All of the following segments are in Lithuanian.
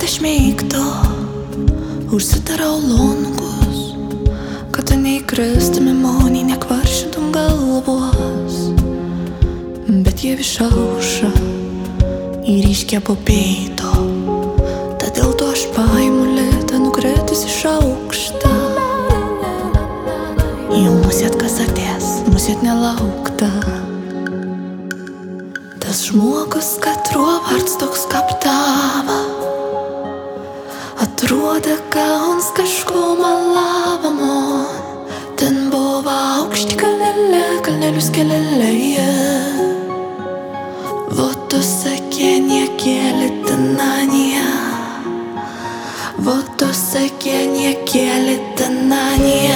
smigta, užsidarau langus, kad tu neįkrėstum į mane, nekvaršintum galvos. Bet jie vis auša ir ryškia po peito, tad dėl to aš paimu lėtą nukritus iš aukšta. Jau musiet kas atės, musiet nelaukta. Tas žmogus, katro vards toks kaip tava, atrodo, ka ons kažko malava man. Ten buvo aukšti kalnelius kelelėje. Вот то сакенье келет на нее, вот то сакенье келет на нее.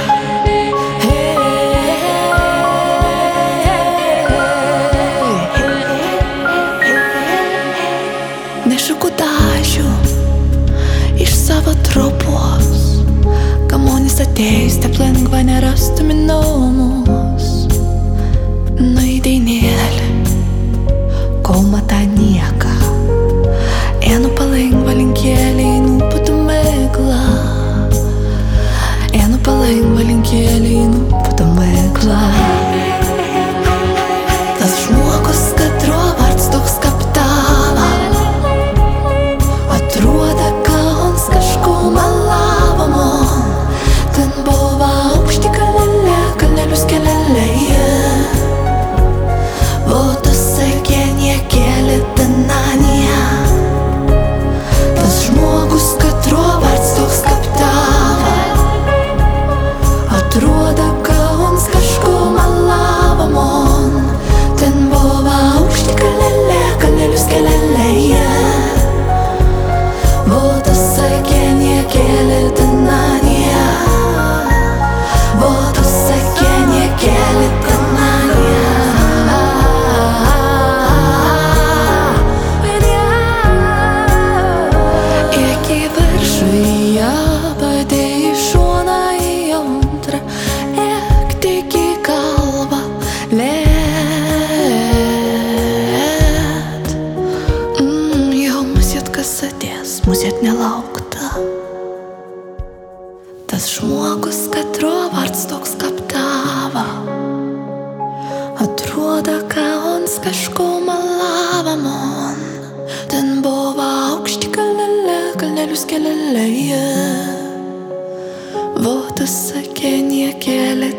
Nešu kudažių iš savo tropos, kamonis ateis, taip lengva nerastumi namus. Nu į dainėlį kol mata nieka, einu palengva linkėlį, einu patu mėgla. Einu palengva linkėlį, einu patu mėgla. Tas žmogus, katro vards toks kaip tava, atrodo, ka ons kažko malava man. Ten buvo aukšti kalnelius kelelėje. Вот то сакенье келет на нее. Tas žmogus, katro vards toks kaip tava, atrodo, ka ons kažko malava man. Ten buvo aukšti kalnelius kelelėje. Вот то сакенье келет на нее. Вот то сакенье келет на нее. Musiet nelaukta. Tas žmogus, katro vards toks kaip tava, atrodo, ka ons kažko malava man. Ten buvo aukšti kalnelius kelelėje. Вот то сакенье келет